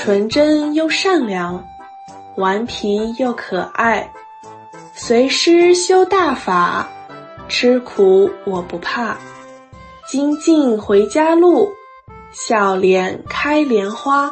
纯真又善良，顽皮又可爱，随师修大法，吃苦我不怕，精进回家路，笑脸开莲花。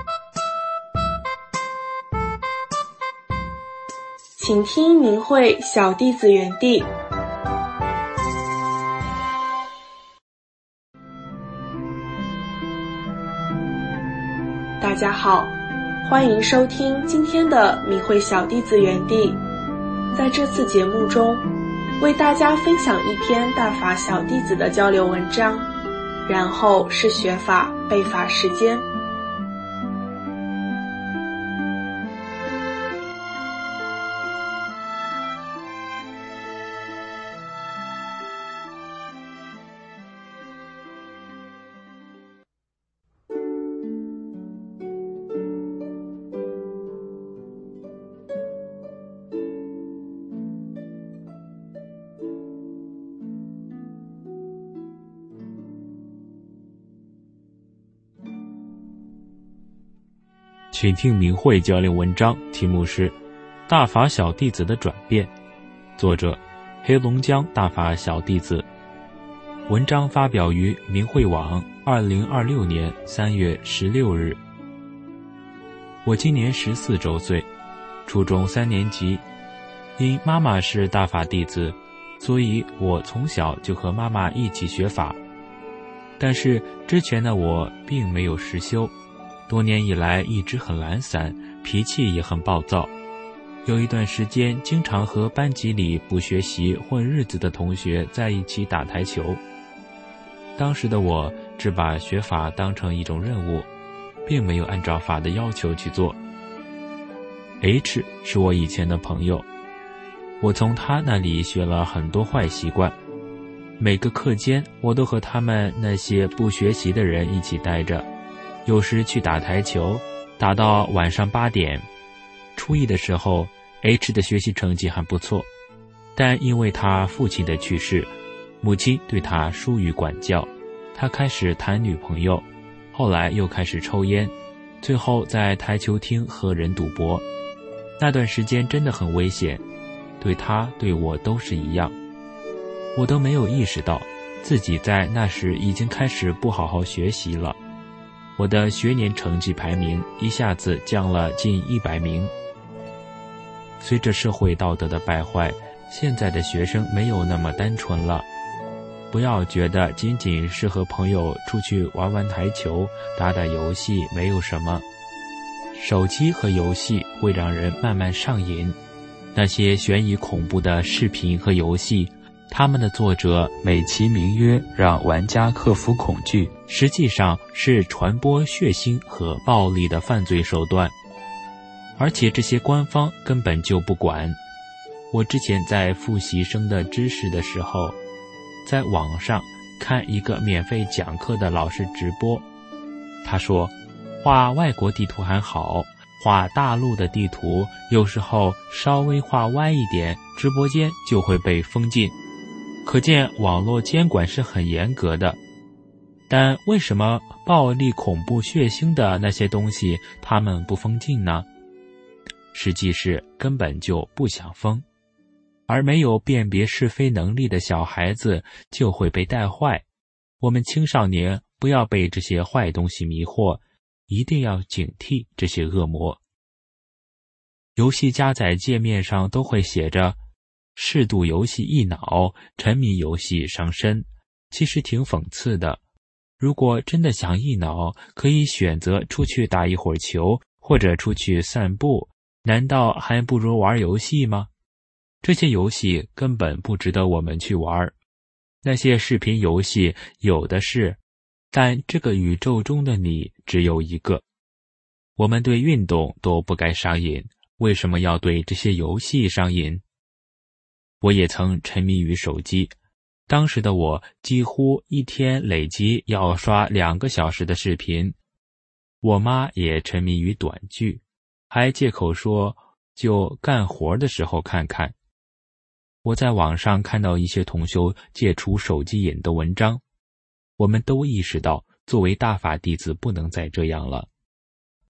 请听明慧小弟子园地。大家好，欢迎收听今天的明慧小弟子园地。在这次节目中，为大家分享一篇大法小弟子的交流文章，然后是学法背法时间。 请听明慧教练文章，题目是《大法小弟子的转变》，作者黑龙江大法小弟子。文章发表于明慧网2026年3月16日。我今年14周岁，初中3年级。因妈妈是大法弟子，所以我从小就和妈妈一起学法。但是之前的我并没有实修，多年以来一直很懒散，脾气也很暴躁。有一段时间经常和班级里不学习混日子的同学在一起打台球。当时的我只把学法当成一种任务，并没有按照法的要求去做。H 是我以前的朋友，我从他那里学了很多坏习惯。每个课间我都和他们那些不学习的人一起待着，有时去打台球，打到晚上8点。初一的时候 H 的学习成绩还不错，但因为他父亲的去世，母亲对他疏于管教，他开始谈女朋友，后来又开始抽烟，最后在台球厅和人赌博。那段时间真的很危险，对他对我都是一样。我都没有意识到自己在那时已经开始不好好学习了。我的学年成绩排名一下子降了近100名。随着社会道德的败坏，现在的学生没有那么单纯了。不要觉得仅仅是和朋友出去玩玩台球，打打游戏没有什么。手机和游戏会让人慢慢上瘾。那些悬疑恐怖的视频和游戏，他们的作者美其名曰让玩家克服恐惧，实际上是传播血腥和暴力的犯罪手段，而且这些官方根本就不管。我之前在复习生的知识的时候，在网上看一个免费讲课的老师直播，他说画外国地图还好，画大陆的地图有时候稍微画歪一点，直播间就会被封禁。可见网络监管是很严格的，但为什么暴力、恐怖、血腥的那些东西他们不封禁呢？实际是根本就不想封，而没有辨别是非能力的小孩子就会被带坏。我们青少年不要被这些坏东西迷惑，一定要警惕这些恶魔。游戏加载界面上都会写着适度游戏益脑，沉迷游戏伤身，其实挺讽刺的。如果真的想益脑，可以选择出去打一会儿球，或者出去散步，难道还不如玩游戏吗？这些游戏根本不值得我们去玩。那些视频游戏有的是，但这个宇宙中的你只有一个。我们对运动都不该上瘾，为什么要对这些游戏上瘾？我也曾沉迷于手机，当时的我几乎一天累积要刷2个小时的视频。我妈也沉迷于短剧，还借口说就干活的时候看看。我在网上看到一些同修戒除手机瘾的文章，我们都意识到作为大法弟子不能再这样了。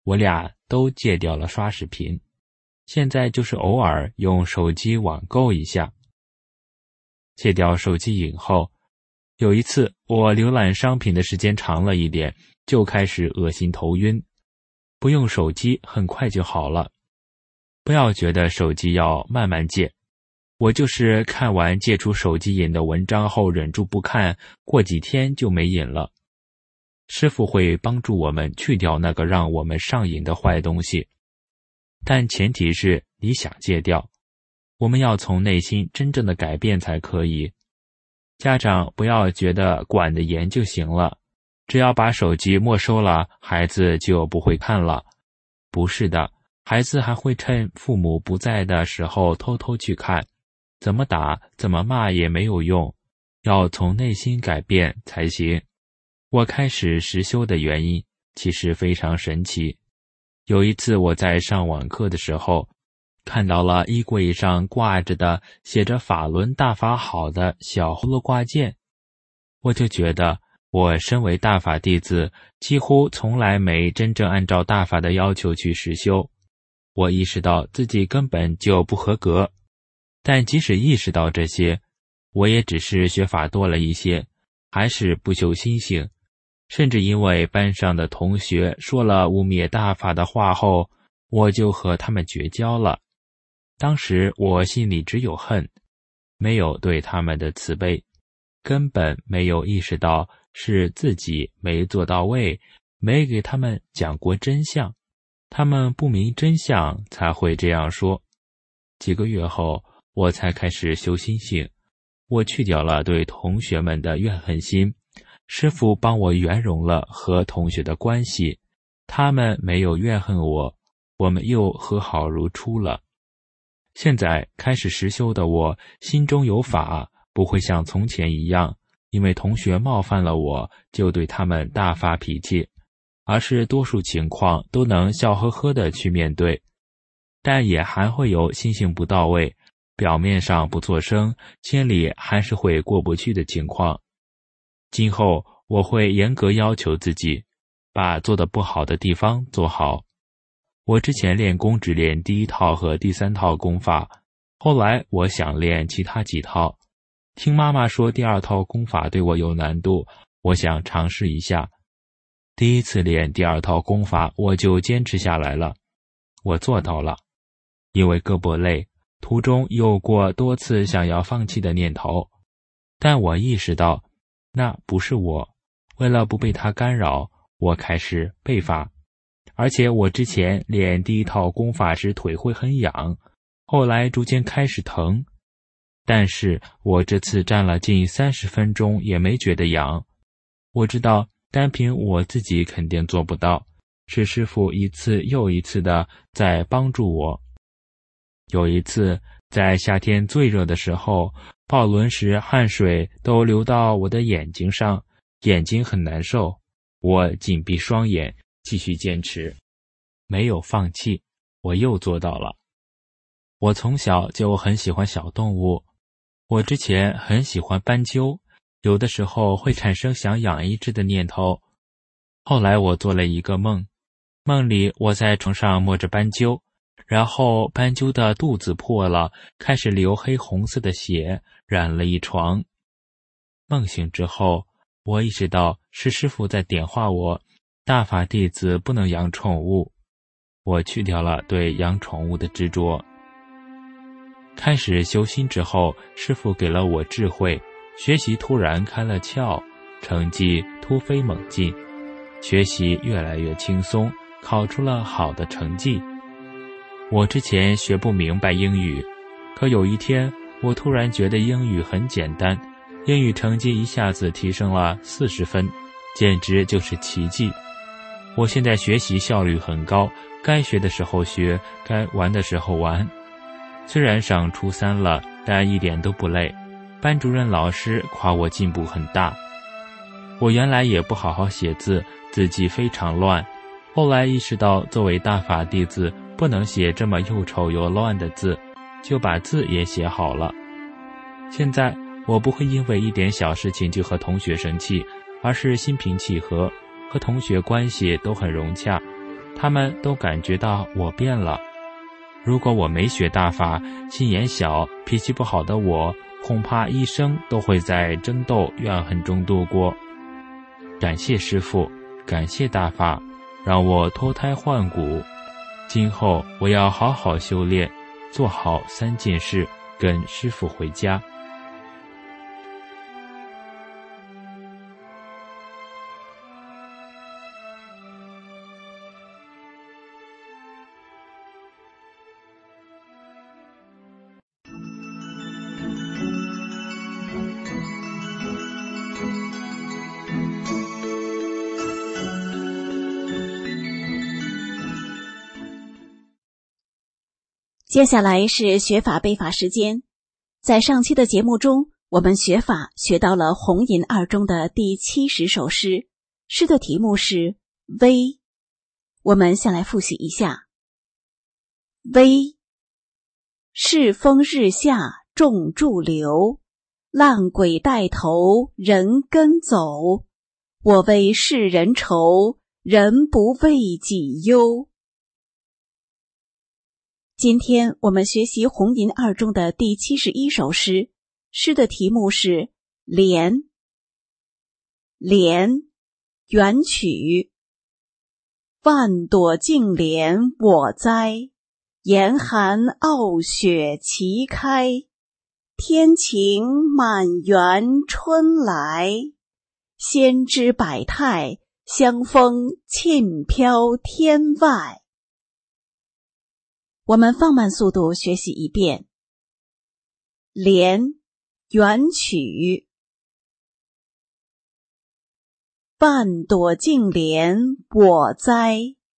我俩都戒掉了刷视频，现在就是偶尔用手机网购一下。戒掉手机瘾后，有一次我浏览商品的时间长了一点，就开始恶心头晕。不用手机很快就好了。不要觉得手机要慢慢戒，我就是看完戒除手机瘾的文章后忍住不看，过几天就没瘾了。师父会帮助我们去掉那个让我们上瘾的坏东西，但前提是你想戒掉，我们要从内心真正的改变才可以。家长不要觉得管得严就行了，只要把手机没收了，孩子就不会看了。不是的，孩子还会趁父母不在的时候偷偷去看，怎么打怎么骂也没有用，要从内心改变才行。我开始实修的原因其实非常神奇。有一次我在上网课的时候，看到了衣柜上挂着的写着法轮大法好的小葫芦挂件，我就觉得我身为大法弟子，几乎从来没真正按照大法的要求去实修。我意识到自己根本就不合格，但即使意识到这些，我也只是学法多了一些，还是不修心性。甚至因为班上的同学说了污蔑大法的话后，我就和他们绝交了。当时我心里只有恨，没有对他们的慈悲，根本没有意识到是自己没做到位，没给他们讲过真相，他们不明真相才会这样说。几个月后，我才开始修心性，我去掉了对同学们的怨恨心，师父帮我圆融了和同学的关系，他们没有怨恨我，我们又和好如初了。现在开始实修的我，心中有法，不会像从前一样，因为同学冒犯了我，就对他们大发脾气，而是多数情况都能笑呵呵地去面对。但也还会有心性不到位，表面上不作声，心里还是会过不去的情况。今后我会严格要求自己，把做得不好的地方做好。我之前练功只练第一套和第三套功法，后来我想练其他几套。听妈妈说第二套功法对我有难度，我想尝试一下。第一次练第二套功法，我就坚持下来了。我做到了，因为胳膊累，途中有过多次想要放弃的念头，但我意识到那不是我，为了不被它干扰，我开始背法。而且我之前练第一套功法时腿会很痒，后来逐渐开始疼，但是我这次站了近30分钟也没觉得痒。我知道单凭我自己肯定做不到，是师父一次又一次的在帮助我。有一次在夏天最热的时候，抱轮时汗水都流到我的眼睛上，眼睛很难受，我紧闭双眼继续坚持，没有放弃，我又做到了。我从小就很喜欢小动物，我之前很喜欢斑鸠，有的时候会产生想养一只的念头。后来我做了一个梦，梦里我在床上摸着斑鸠，然后斑鸠的肚子破了，开始流黑红色的血，染了一床。梦醒之后，我意识到是师父在点化我，大法弟子不能养宠物。我去掉了对养宠物的执着。开始修心之后，师父给了我智慧，学习突然开了窍，成绩突飞猛进，学习越来越轻松，考出了好的成绩。我之前学不明白英语，可有一天我突然觉得英语很简单，英语成绩一下子提升了40分，简直就是奇迹。我现在学习效率很高，该学的时候学，该玩的时候玩。虽然上初3了，但一点都不累，班主任老师夸我进步很大。我原来也不好好写字，字迹非常乱，后来意识到作为大法弟子不能写这么又丑又乱的字，就把字也写好了。现在我不会因为一点小事情就和同学生气，而是心平气和，和同学关系都很融洽。 他们都感觉到我变了。如果我没学大法，心眼小、脾气不好的我，恐怕一生都会在争斗、怨恨中度过。感谢师父，感谢大法，让我脱胎换骨。今后我要好好修炼，做好3件事，跟师父回家。 接下来是学法背法时间。在上期的节目中，我们学法学到了红银二中的第70首诗，诗的题目是微。我们先来复习一下。微，世风日下众驻留，浪鬼带头人跟走，我为世人愁，人不为己忧。今天我们学习红银二中的第71首诗，诗的题目是莲。莲，元曲。万朵净莲我栽，严寒傲雪齐开，天晴满园春来，仙芝百态，香风沁飘天外。我们放慢速度学习一遍。莲，元曲。万朵净莲我栽，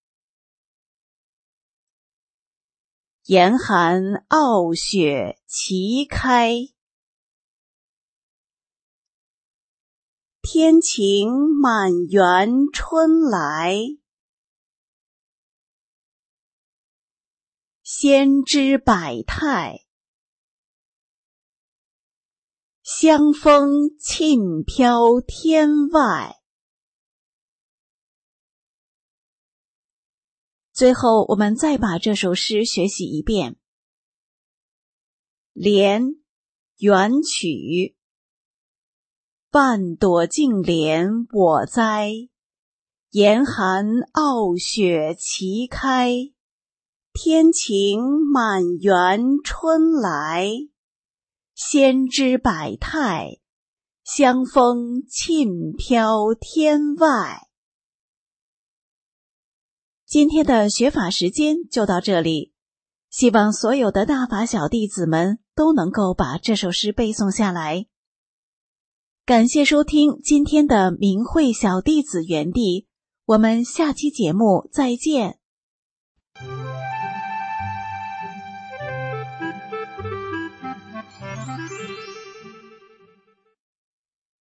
严寒傲雪齐开，天晴满园春来，仙芝百态，香风沁飘天外。最后我们再把这首诗学习一遍。莲，元曲。万朵净莲我栽，严寒傲雪齐开，天晴满园春来，仙芝百态，香风沁飘天外。今天的学法时间就到这里，希望所有的大法小弟子们都能够把这首诗背诵下来。感谢收听今天的明慧小弟子园地，我们下期节目再见。